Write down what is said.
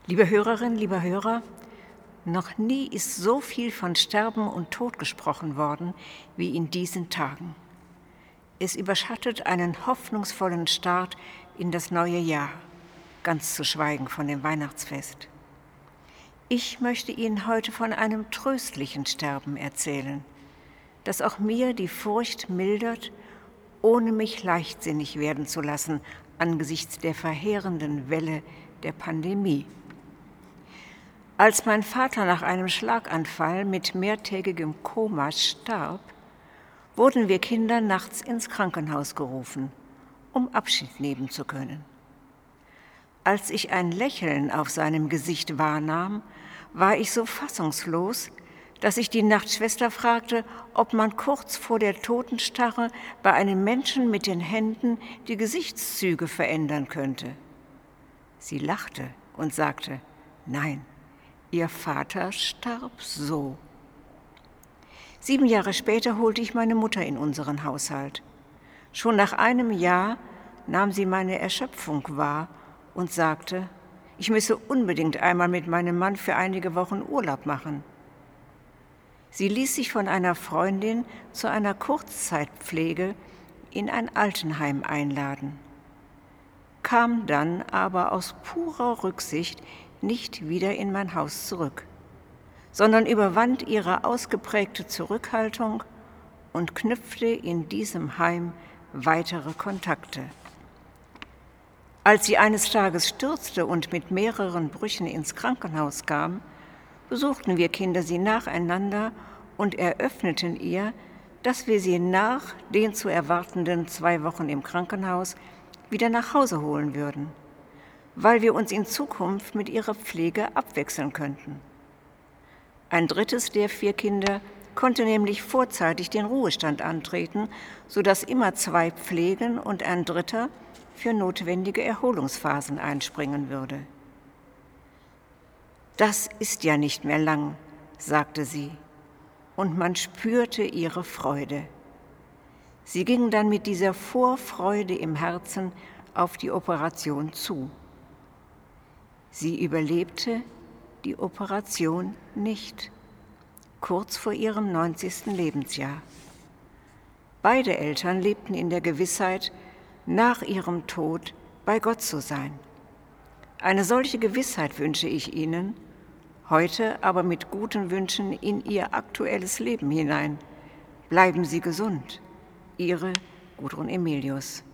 Liebe Hörerinnen, lieber Hörer, noch nie ist so viel von Sterben und Tod gesprochen worden wie in diesen Tagen. Es überschattet einen hoffnungsvollen Start in das neue Jahr, ganz zu schweigen von dem Weihnachtsfest. Ich möchte Ihnen heute von einem tröstlichen Sterben erzählen, das auch mir die Furcht mildert, ohne mich leichtsinnig werden zu lassen angesichts der verheerenden Welle der Pandemie. Als mein Vater nach einem Schlaganfall mit mehrtägigem Koma starb, wurden wir Kinder nachts ins Krankenhaus gerufen, um Abschied nehmen zu können. Als ich ein Lächeln auf seinem Gesicht wahrnahm, war ich so fassungslos, dass ich die Nachtschwester fragte, ob man kurz vor der Totenstarre bei einem Menschen mit den Händen die Gesichtszüge verändern könnte. Sie lachte und sagte, nein, Ihr Vater starb so. 7 Jahre später holte ich meine Mutter in unseren Haushalt. Schon nach einem Jahr nahm sie meine Erschöpfung wahr und sagte, ich müsse unbedingt einmal mit meinem Mann für einige Wochen Urlaub machen. Sie ließ sich von einer Freundin zu einer Kurzzeitpflege in ein Altenheim einladen, kam dann aber aus purer Rücksicht nicht wieder in mein Haus zurück, sondern überwand ihre ausgeprägte Zurückhaltung und knüpfte in diesem Heim weitere Kontakte. Als sie eines Tages stürzte und mit mehreren Brüchen ins Krankenhaus kam, besuchten wir Kinder sie nacheinander und eröffneten ihr, dass wir sie nach den zu erwartenden 2 Wochen im Krankenhaus wieder nach Hause holen würden, weil wir uns in Zukunft mit ihrer Pflege abwechseln könnten. Ein drittes der 4 Kinder konnte nämlich vorzeitig den Ruhestand antreten, sodass immer 2 pflegen und ein dritter für notwendige Erholungsphasen einspringen würde. Das ist ja nicht mehr lang, sagte sie, und man spürte ihre Freude. Sie ging dann mit dieser Vorfreude im Herzen auf die Operation zu. Sie überlebte die Operation nicht, kurz vor ihrem 90. Lebensjahr. Beide Eltern lebten in der Gewissheit, nach ihrem Tod bei Gott zu sein. Eine solche Gewissheit wünsche ich Ihnen, heute aber mit guten Wünschen in Ihr aktuelles Leben hinein. Bleiben Sie gesund. Ihre Gudrun Emilius.